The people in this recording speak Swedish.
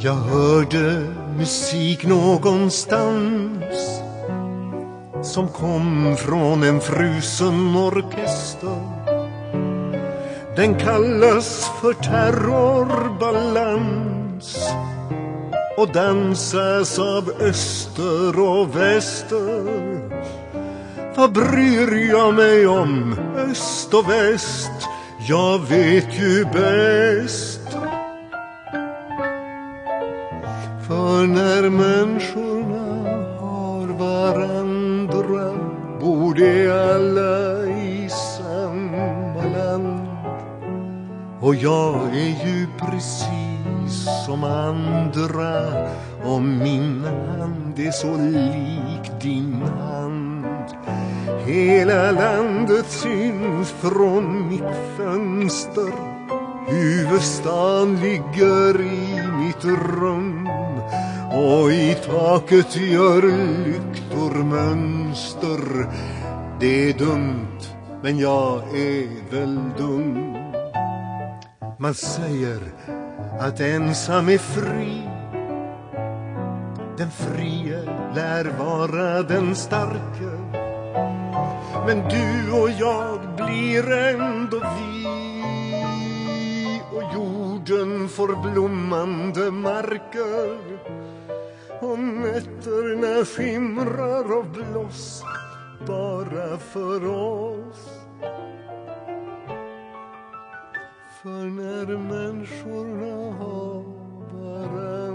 Jag hörde musik någonstans som kom från en frusen orkester. Den kallas för terrorbalans och dansas av öster och väster. Vad bryr jag mig om öst och väst? Jag vet ju bäst. För när människorna har varandra borde alla i samma land. Och jag är ju precis som andra, och min hand är så lik din hand. Hela landet syns från mitt fönster. Huvudstaden ligger i mitt rum, och i taket gör lyktor mönster. Det är dumt, men jag är väl dum. Man säger att ensam är fri. Den frie lär vara den starke. Men du och jag blir ändå vi, och jorden får blommande marker, och nätterna skimrar av blås bara för oss. För när människorna har varandra